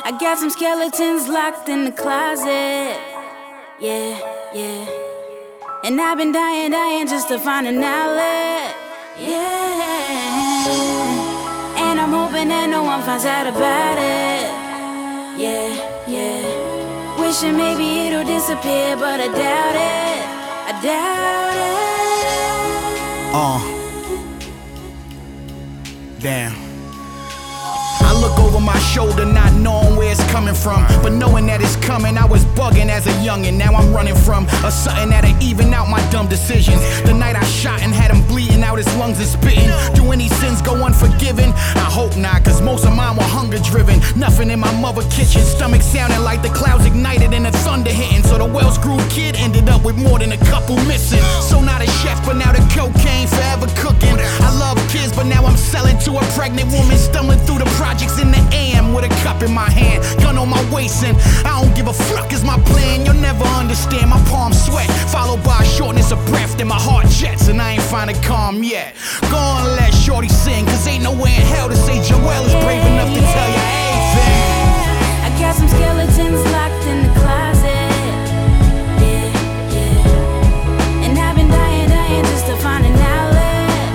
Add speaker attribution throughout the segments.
Speaker 1: I got some skeletons locked in the closet. Yeah, yeah. And I've been dying just to find an outlet. Yeah. And I'm hoping that no one finds out about it. Yeah, yeah. Wishing maybe it'll disappear, but I doubt it. I doubt it.
Speaker 2: Damn. I look over my shoulder not knowing where it's coming from, but knowing that it's coming. I was bugging as a youngin', now I'm running from something that'll even out my dumb decisions. The night I shot and had him bleeding out his lungs and spitting. Do any sins go unforgiven? I hope not, cause most of mine were hunger driven. Nothing in my mother kitchen, stomach sounding like the clouds ignited and the thunder hitting. So the well-screwed kid ended up with more than a couple missing. So not a chef, but now the cocaine forever cooking. I love kids, but now I'm selling to a pregnant woman, stumbling through the projects in the AM with a cup in my hand, gun on my waist, and I don't give a fuck is my plan. You'll never understand. My palms sweat, followed by a shortness of breath, then my heart jets, and I ain't find it calm yet. Go on, let Shorty sing, cause ain't nowhere in hell to say Joel is brave enough to tell you everything.
Speaker 1: I got some skeletons locked in the closet. Yeah, yeah. And I've been dying just to find an outlet.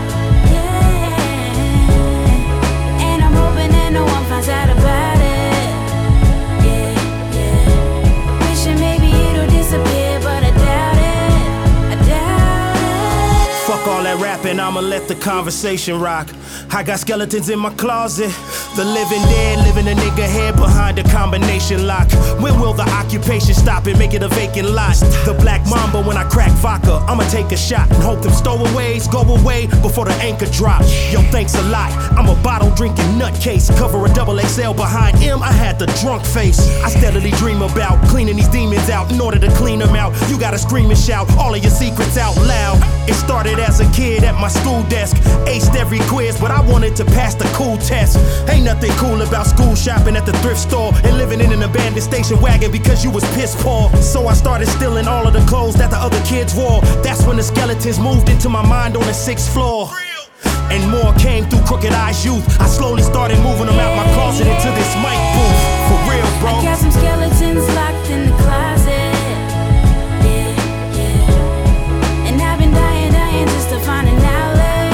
Speaker 1: Yeah. And I'm hoping that no one finds out about it. Yeah, yeah. Wishing maybe it'll disappear, but I doubt it. I doubt it.
Speaker 3: Fuck all that rapping, I'ma let the conversation rock. I got skeletons in my closet. The living dead, living a nigga head behind a combination lock. When will the occupation stop and make it a vacant lot? The black mamba when I crack vodka, I'ma take a shot and hope them stowaways go away before the anchor drop. Yo, thanks a lot. I'm a bottle drinking nutcase. Cover a double XL behind him, I had the drunk face. I steadily dream about cleaning these demons out. In order to clean them out, you gotta scream and shout all of your secrets out loud. It started as a kid at my school desk. Aced every quiz, but I wanted to pass the cool test. Ain't nothing cool about school shopping at the thrift store and living in an abandoned station wagon because you was piss poor. So I started stealing all of the clothes that the other kids wore. That's when the skeletons moved into my mind on the 6th floor. And more came through Crooked Eyes Youth. I slowly started moving them out my closet into this mic booth. For real, bro.
Speaker 1: I got some skeletons locked in the closet. Yeah, yeah. And I've been dying just to find an outlet.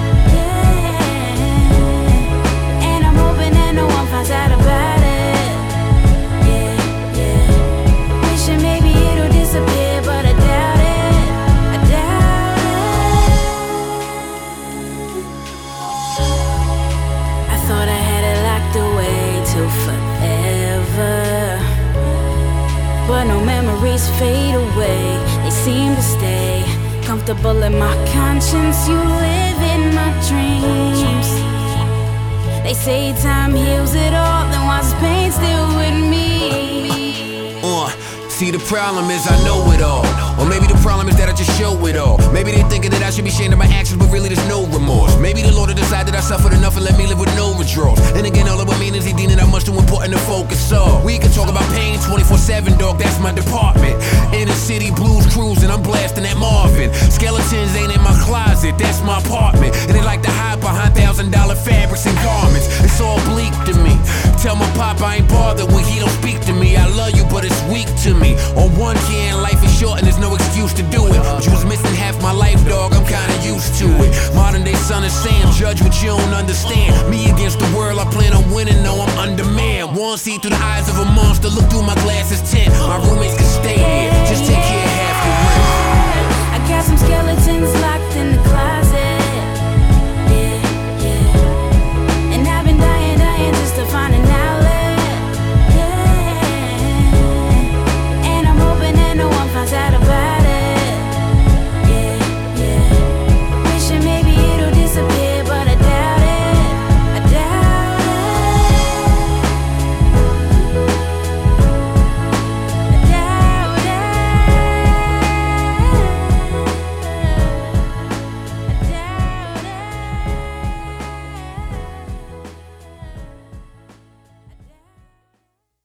Speaker 1: Yeah. And I'm hoping that no one finds out about it. Yeah, yeah. Wishing maybe it'll disappear, but I doubt it. I doubt it. I thought I had it locked away till forever, but no memories fade away. They seem to stay comfortable in my conscience. You live in my dreams. They say time heals it all, then why's pain still with me?
Speaker 4: See, the problem is I know it all. Or maybe the problem is that I just show it all. Maybe they thinking that I should be ashamed of my actions, but really there's no remorse. Maybe the Lord will decide that I suffered enough and let me live with no withdrawals. And again, all of what mean is he deeming how much too important to focus on. We can talk about pain 24/7, dog, that's my department. Inner city blues cruising, I'm blasting at Marvin. Skeletons ain't in my closet, that's my apartment. And they like to hide behind $1,000 fabrics and garments. It's all bleak to me. Tell my pop I ain't bothered when he don't speak to me. I love you, but it's weak to me. On one hand, life is short and there's no excuse to do it. But you was missing half my life, dog, I'm kinda used to it. Modern day son of Sam, judge what you don't understand. Me against the world, I plan on winning, no, I'm undermanned. One see through the eyes of a monster, look through my glasses 10.